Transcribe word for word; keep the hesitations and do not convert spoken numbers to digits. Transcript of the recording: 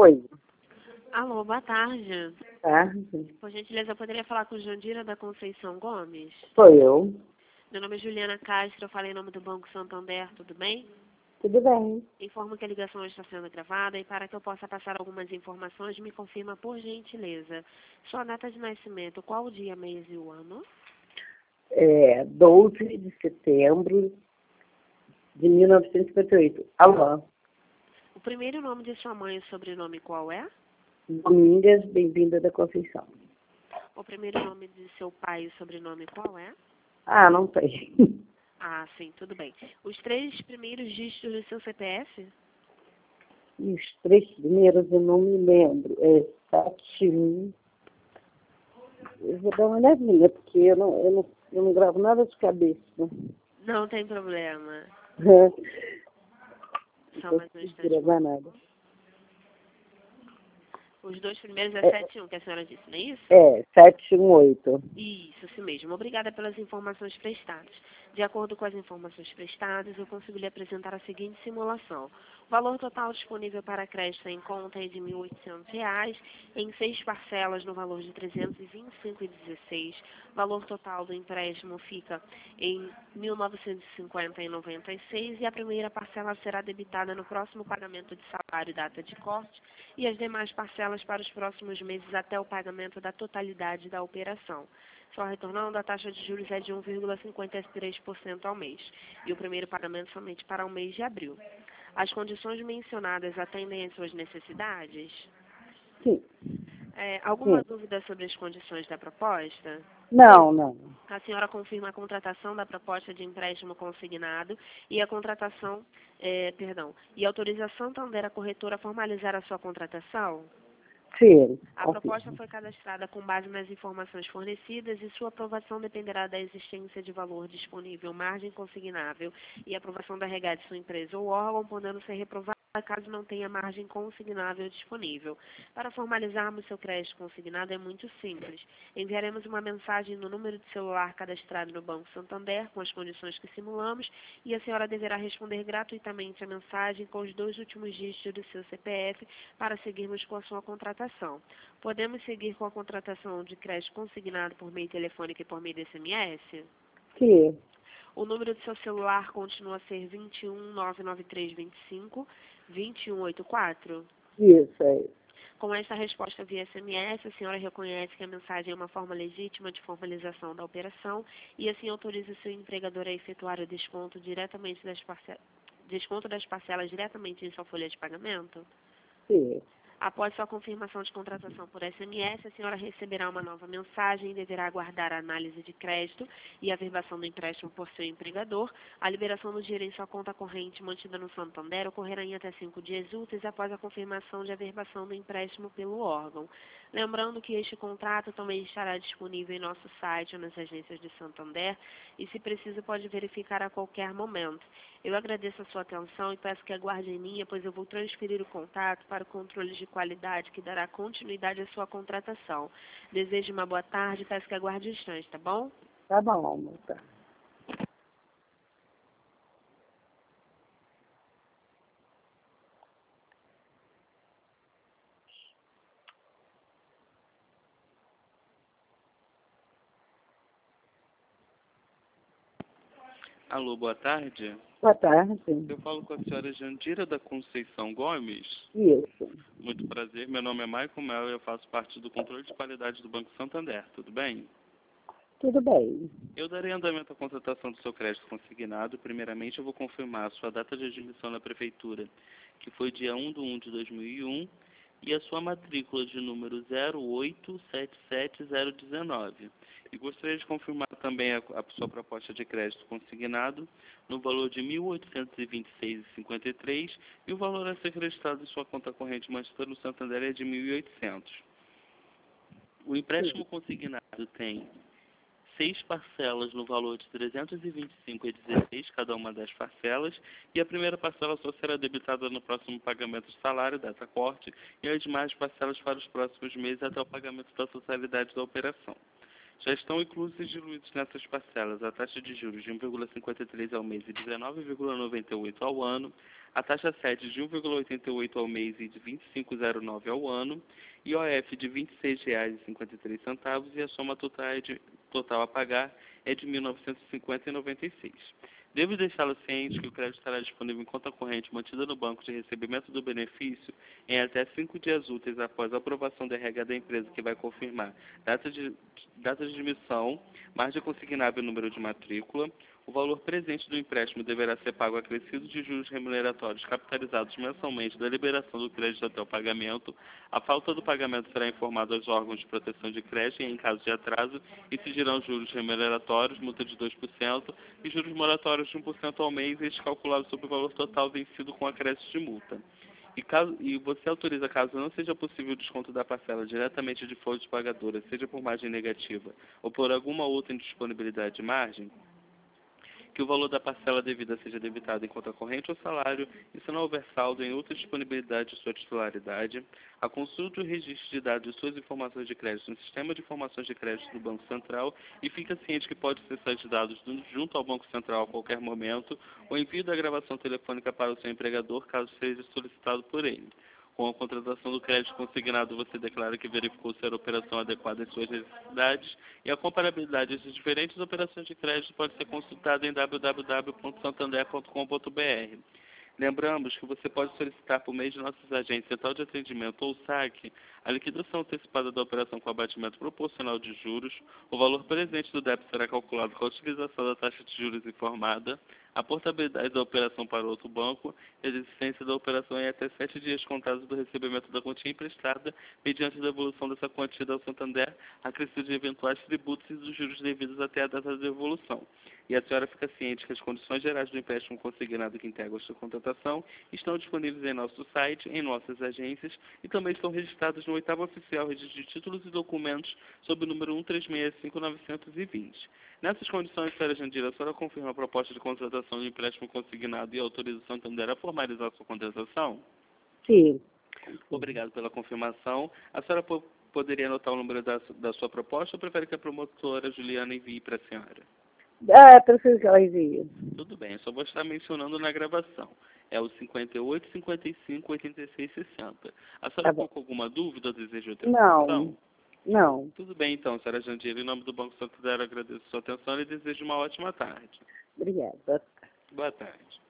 Oi, Alô, boa tarde. tarde. Por gentileza, eu poderia falar com Jandira da Conceição Gomes? Sou eu. Meu nome é Juliana Castro, eu falei em nome do Banco Santander, tudo bem? Tudo bem? Informo que a ligação está sendo gravada e para que eu possa passar algumas informações, me confirma por gentileza. Sua data de nascimento, qual o dia, mês e o ano? É doze de setembro de mil novecentos e cinquenta e oito. Alô, O primeiro nome de sua mãe e sobrenome qual é? Domingas, bem-vinda da Conceição. O primeiro nome de seu pai e sobrenome qual é? Ah, não tem. Ah, sim, tudo bem. Os três primeiros dígitos do seu C P F? E os três primeiros eu não me lembro. É sete um. Eu vou dar uma olhadinha, porque eu não, eu não, eu não gravo nada de cabeça. Não tem problema. Não Só mais um consigo instante. gravar nada. Os dois primeiros é É, sete um, que a senhora disse, não é isso? é sete um oito. Isso, isso mesmo. Obrigada pelas informações prestadas. De acordo com as informações prestadas, eu consigo lhe apresentar a seguinte simulação. O valor total disponível para crédito em conta é de mil e oitocentos reais, em seis parcelas no valor de trezentos e vinte e cinco reais e dezesseis centavos. O valor total do empréstimo fica em mil novecentos e cinquenta reais e noventa e seis centavos e a primeira parcela será debitada no próximo pagamento de salário e data de corte e as demais parcelas para os próximos meses até o pagamento da totalidade da operação. Só retornando, a taxa de juros é de um vírgula cinquenta e três por cento ao mês, e o primeiro pagamento somente para o mês de abril. As condições mencionadas atendem às suas necessidades? Sim, É, alguma sim. dúvida sobre as condições da proposta? Não, não. A senhora confirma a contratação da proposta de empréstimo consignado e a contratação, é, perdão, e autorização Santander a corretora a formalizar a sua contratação? Sim, A proposta confirmo. foi cadastrada com base nas informações fornecidas e sua aprovação dependerá da existência de valor disponível, margem consignável e aprovação da regata de sua empresa ou órgão, podendo ser reprovada caso não tenha margem consignável disponível. Para formalizarmos seu crédito consignado é muito simples. Enviaremos uma mensagem no número de celular cadastrado no Banco Santander com as condições que simulamos e a senhora deverá responder gratuitamente a mensagem com os dois últimos dígitos do seu C P F para seguirmos com a sua contratação. Podemos seguir com a contratação de crédito consignado por meio telefônico e por meio de S M S? Sim, O número do seu celular continua a ser vinte e um, nove nove três vinte e cinco, vinte e um oitenta e quatro? isso aí. Com esta resposta via S M S, a senhora reconhece que a mensagem é uma forma legítima de formalização da operação e assim autoriza o seu empregador a efetuar o desconto diretamente das parcelas, desconto das parcelas diretamente em sua folha de pagamento? Sim. Após sua confirmação de contratação por S M S, a senhora receberá uma nova mensagem e deverá aguardar a análise de crédito e a averbação do empréstimo por seu empregador. A liberação do dinheiro em sua conta corrente mantida no Santander ocorrerá em até cinco dias úteis após a confirmação de averbação do empréstimo pelo órgão. Lembrando que este contrato também estará disponível em nosso site ou nas agências de Santander e, se preciso, pode verificar a qualquer momento. Eu agradeço a sua atenção e peço que aguarde em linha, pois eu vou transferir o contato para o controle de qualidade que dará continuidade à sua contratação. Desejo uma boa tarde e peço que aguarde um instante, tá bom? Tá bom, moça. Alô, boa tarde. Boa tarde. Eu falo com a senhora Jandira da Conceição Gomes. Isso. Muito prazer, meu nome é Michael Mel e eu faço parte do controle de qualidade do Banco Santander, tudo bem? Tudo bem. Eu darei andamento à contratação do seu crédito consignado. Primeiramente, eu vou confirmar a sua data de admissão na Prefeitura, que foi dia um de um de dois mil e um, e a sua matrícula de número zero oito sete sete zero um nove. E gostaria de confirmar também a, a sua proposta de crédito consignado no valor de mil oitocentos e vinte e seis reais e cinquenta e três centavos e o valor a ser acreditado em sua conta corrente mantida no Santander é de mil e oitocentos. O empréstimo consignado tem seis parcelas no valor de trezentos e vinte e cinco reais e dezesseis centavos cada uma das parcelas, e a primeira parcela só será debitada no próximo pagamento de salário, data corte, e as demais parcelas para os próximos meses até o pagamento da totalidade da operação. Já estão inclusos e diluídos nessas parcelas a taxa de juros de um vírgula cinquenta e três ao mês e dezenove vírgula noventa e oito ao ano, a taxa sete de um vírgula oitenta e oito ao mês e de vinte e cinco vírgula zero nove ao ano, I O F de vinte e seis reais e cinquenta e três centavos e a soma total, é de, total a pagar é de mil novecentos e cinquenta reais e noventa e seis centavos. Devo deixá-lo ciente que o crédito estará disponível em conta corrente mantida no banco de recebimento do benefício em até cinco dias úteis após a aprovação da R H da empresa, que vai confirmar data de, data de emissão, margem consignável e número de matrícula. O valor presente do empréstimo deverá ser pago acrescido de juros remuneratórios capitalizados mensalmente da liberação do crédito até o pagamento. A falta do pagamento será informada aos órgãos de proteção de crédito em caso de atraso, incidirão juros remuneratórios, multa de dois por cento e juros moratórios de um por cento ao mês, estes calculados sobre o valor total vencido com acréscimo de multa. E, caso, e você autoriza, caso não seja possível o desconto da parcela diretamente de fonte pagadora, seja por margem negativa ou por alguma outra indisponibilidade de margem, que o valor da parcela devida seja debitado em conta corrente ou salário, e se não houver saldo em outra disponibilidade de sua titularidade, a consulta e o registro de dados de suas informações de crédito no Sistema de Informações de Crédito do Banco Central e fica ciente que pode ser esses dados junto ao Banco Central a qualquer momento, ou envio da gravação telefônica para o seu empregador, caso seja solicitado por ele. Com a contratação do crédito consignado, você declara que verificou ser a operação adequada às suas necessidades e a comparabilidade de diferentes operações de crédito pode ser consultada em w w w ponto santander ponto com ponto b r. Lembramos que você pode solicitar por meio de nossas agências Central de Atendimento ou S A C a liquidação antecipada da operação com abatimento proporcional de juros. O valor presente do débito será calculado com a utilização da taxa de juros informada, a portabilidade da operação para outro banco e a existência da operação em até sete dias contados do recebimento da quantia emprestada, mediante a devolução dessa quantia ao Santander, acrescido de eventuais tributos e dos juros devidos até a data da devolução. E a senhora fica ciente que as condições gerais do empréstimo consignado que integram esta contratação estão disponíveis em nosso site, em nossas agências e também estão registradas no oitavo Oficial Registro de Títulos e Documentos sob o número um três seis cinco nove dois zero. Nessas condições, senhora Jandira, a senhora confirma a proposta de contratação de empréstimo consignado e autoriza o Santander a formalizar sua contratação? Sim. Obrigado pela confirmação. A senhora po poderia anotar o número da, da sua proposta ou prefere que a promotora Juliana envie para a senhora? Ah, prefiro que ela envie. Tudo bem, eu só vou estar mencionando na gravação. É o cinquenta e oito, cinquenta e cinco, oitenta e seis, sessenta. A senhora Tá bom. ficou com alguma dúvida ou deseja outra Não. informação? Não. Tudo bem, então, senhora Jandira. Em nome do Banco Santander, agradeço a sua atenção e desejo uma ótima tarde. Obrigada. Boa tarde.